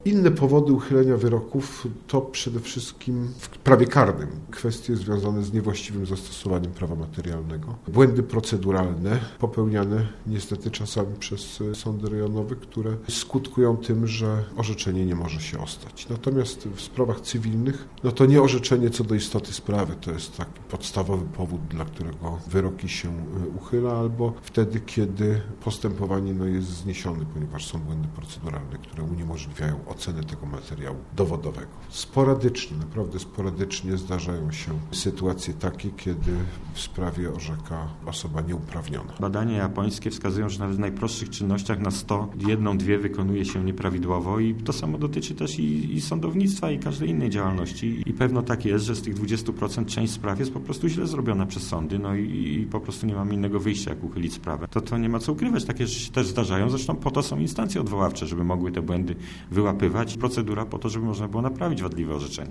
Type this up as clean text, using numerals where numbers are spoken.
Inne powody uchylenia wyroków to przede wszystkim w prawie karnym kwestie związane z niewłaściwym zastosowaniem prawa materialnego. Błędy proceduralne popełniane niestety czasami przez sądy rejonowe, które skutkują tym, że orzeczenie nie może się ostać. Natomiast w sprawach cywilnych, to nie orzeczenie co do istoty sprawy, to jest taki podstawowy powód, dla którego wyroki się uchyla, albo wtedy, kiedy postępowanie jest zniesione, ponieważ są błędy proceduralne, które uniemożliwiają ocenę tego materiału dowodowego. Sporadycznie, naprawdę sporadycznie zdarzają się sytuacje takie, kiedy w sprawie orzeka osoba nieuprawniona. Badania japońskie wskazują, że nawet w najprostszych czynnościach na 100 1-2 wykonuje się nieprawidłowo i to samo dotyczy też i sądownictwa i każdej innej działalności. I pewno tak jest, że z tych 20% część spraw jest po prostu źle zrobiona przez sądy, i po prostu nie mamy innego wyjścia, jak uchylić sprawę. To nie ma co ukrywać, takie rzeczy się też zdarzają, zresztą po to są instancje odwoławcze, żeby mogły te błędy wyłapywać. Procedura po to, żeby można było naprawić wadliwe orzeczenie.